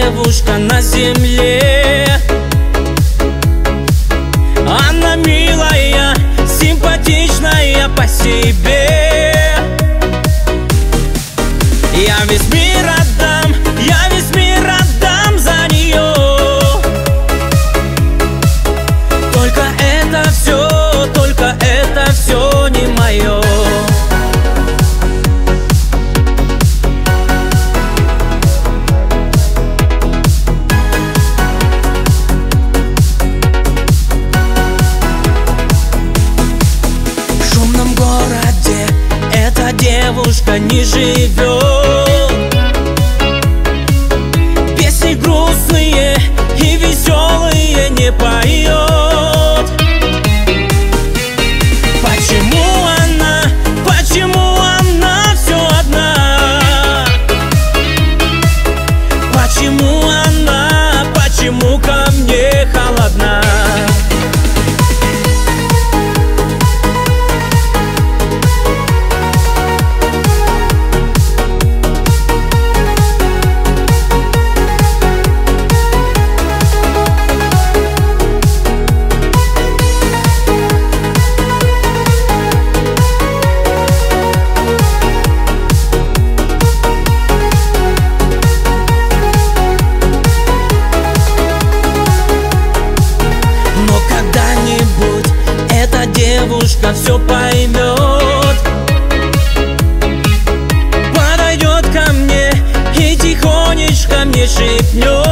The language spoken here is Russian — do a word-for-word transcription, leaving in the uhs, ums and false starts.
девушка на земле. Она милая, симпатичная по себе. Я весь мир отдам, я весь мир отдам за нее. Только это все, только это все не мое. В шумном городе эта девушка не живет. Песни грустные и веселые не поет. Почему она, почему она все одна? Почему она, почему ко мне холодна? Девушка все поймет, подойдет ко мне и тихонечко мне шепнет: